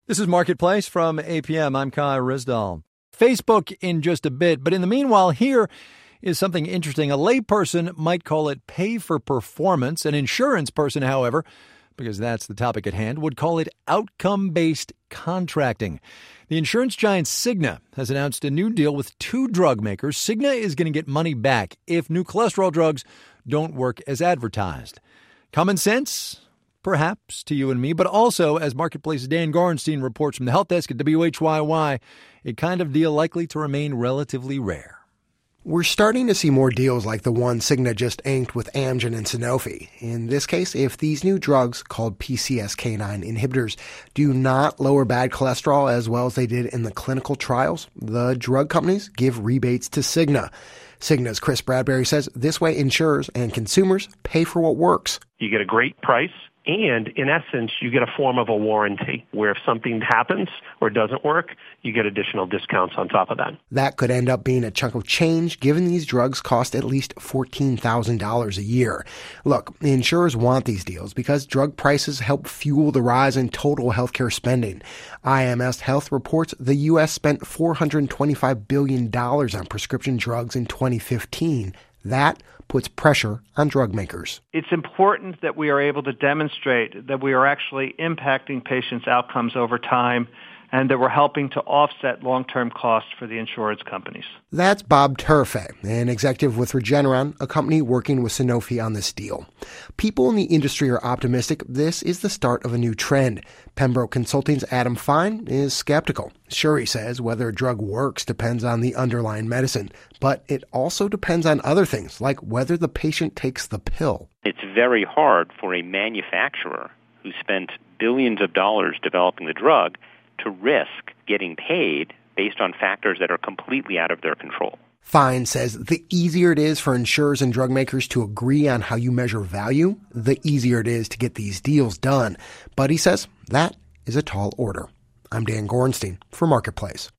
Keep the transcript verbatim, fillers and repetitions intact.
This is Marketplace from A P M. I'm Kai Risdall. Facebook in just a bit, but in the meanwhile, here is something interesting. A layperson might call it pay for performance. An insurance person, however, because that's the topic at hand, would call it outcome-based contracting. The insurance giant Cigna has announced a new deal with two drug makers. Cigna is going to get money back if new cholesterol drugs don't work as advertised. Common sense? Perhaps to you and me, but also, as Marketplace's Dan Gorenstein reports from the help desk at W H Y Y, a kind of deal likely to remain relatively rare. We're starting to see more deals like the one Cigna just inked with Amgen and Sanofi. In this case, if these new drugs, called P C S K nine inhibitors, do not lower bad cholesterol as well as they did in the clinical trials, the drug companies give rebates to Cigna. Cigna's Chris Bradbury says this way insurers and consumers pay for what works. You get a great price. And in essence, you get a form of a warranty where if something happens or doesn't work, you get additional discounts on top of that. That could end up being a chunk of change given these drugs cost at least fourteen thousand dollars a year. Look, insurers want these deals because drug prices help fuel the rise in total healthcare spending. I M S Health reports the U S spent four hundred twenty-five billion dollars on prescription drugs in twenty fifteen. That puts pressure on drug makers. It's important that we are able to demonstrate that we are actually impacting patients' outcomes over time and that we're helping to offset long-term costs for the insurance companies. That's Bob Turfe, an executive with Regeneron, a company working with Sanofi on this deal. People in the industry are optimistic this is the start of a new trend. Pembroke Consulting's Adam Fine is skeptical. Sure, he says, whether a drug works depends on the underlying medicine, but it also depends on other things, like whether the patient takes the pill. It's very hard for a manufacturer who spent billions of dollars developing the drug to risk getting paid based on factors that are completely out of their control. Fine says the easier it is for insurers and drug makers to agree on how you measure value, the easier it is to get these deals done. But he says that is a tall order. I'm Dan Gorenstein for Marketplace.